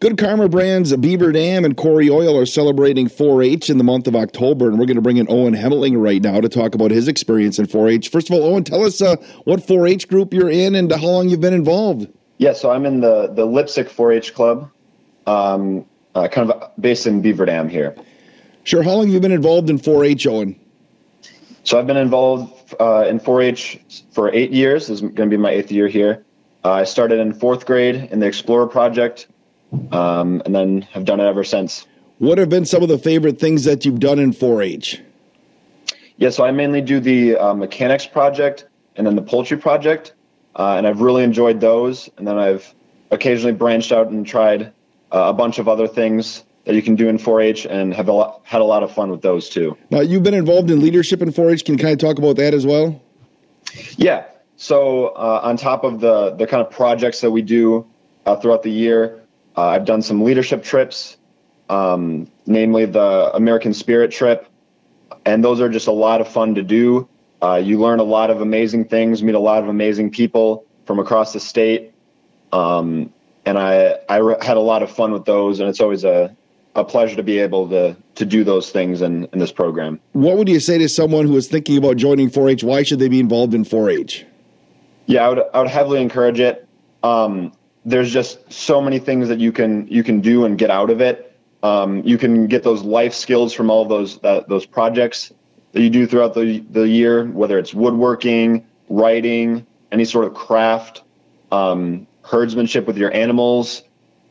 Good Karma Brands, Beaver Dam, and Corey Oil are celebrating 4-H in the month of October, and we're going to bring in Owen Hemmeling right now to talk about his experience in 4-H. First of all, Owen, tell us what 4-H group you're in and how long you've been involved. Yeah, so I'm in the Lipsick 4-H Club, kind of based in Beaver Dam here. Sure. How long have you been involved in 4-H, Owen? So I've been involved in 4-H for 8 years. This is going to be my 8th year here. I started in 4th grade in the Explorer Project, and then have done it ever since. What have been some of the favorite things that you've done in 4-H? Yeah, so I mainly do the Mechanics Project and then the Poultry Project, and I've really enjoyed those. And then I've occasionally branched out and tried a bunch of other things that you can do in 4-H and have had a lot of fun with those too. Now, you've been involved in leadership in 4-H. Can you kind of talk about that as well? Yeah. So on top of the kind of projects that we do throughout the year, I've done some leadership trips, namely the American Spirit trip. And those are just a lot of fun to do. You learn a lot of amazing things, meet a lot of amazing people from across the state. And I had a lot of fun with those, and it's always a pleasure to be able to do those things in this program. What would you say to someone who is thinking about joining 4-H? Why should they be involved in 4-H? Yeah, I would heavily encourage it. There's just so many things that you can do and get out of it. You can get those life skills from all of those projects that you do throughout the year, whether it's woodworking, writing, any sort of craft, herdsmanship with your animals,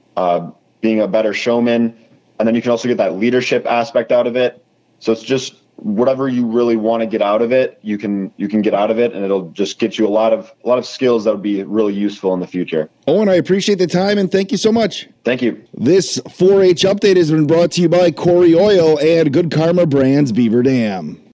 being a better showman. And then you can also get that leadership aspect out of it. So it's just whatever you really want to get out of it, you can get out of it, and it'll just get you a lot of skills that would be really useful in the future. Owen, I appreciate the time, and thank you so much. Thank you. This 4-H update has been brought to you by Corey Oil and Good Karma Brands, Beaver Dam.